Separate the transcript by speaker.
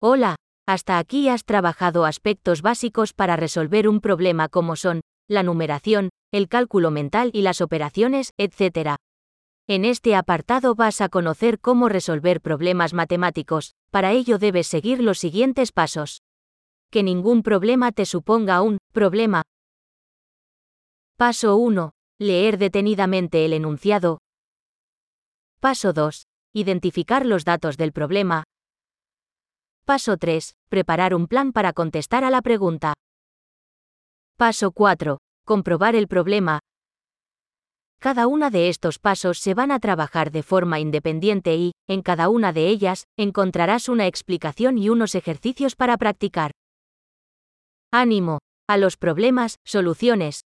Speaker 1: Hola, hasta aquí has trabajado aspectos básicos para resolver un problema como son la numeración, el cálculo mental y las operaciones, etc. En este apartado vas a conocer cómo resolver problemas matemáticos. Para ello debes seguir los siguientes pasos. Que ningún problema te suponga un problema. Paso 1. Leer detenidamente el enunciado. Paso 2. Identificar los datos del problema. Paso 3. Preparar un plan para contestar a la pregunta. Paso 4. Comprobar el problema. Cada una de estos pasos se van a trabajar de forma independiente y, en cada una de ellas, encontrarás una explicación y unos ejercicios para practicar. ¡Ánimo! A los problemas, soluciones.